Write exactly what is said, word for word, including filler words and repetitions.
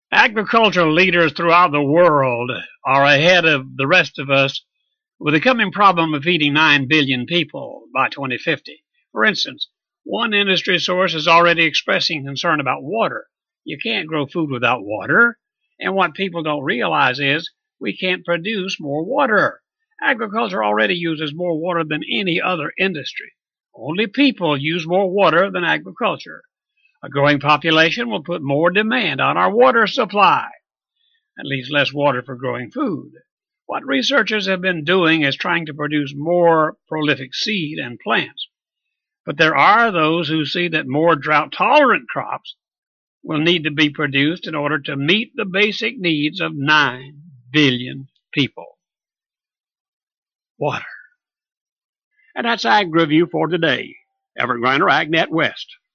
Agricultural leaders throughout the world are ahead of the rest of us with the coming problem of feeding nine billion people by twenty fifty. For instance, one industry source is already expressing concern about water. You can't grow food without water. And what people don't realize is we can't produce more water. Agriculture already uses more water than any other industry. Only people use more water than agriculture. A growing population will put more demand on our water supply. That leaves less water for growing food. What researchers have been doing is trying to produce more prolific seed and plants. But there are those who see that more drought-tolerant crops will need to be produced in order to meet the basic needs of nine billion people. Water. And that's Ag Review for today. Everett Griner, AgNet West.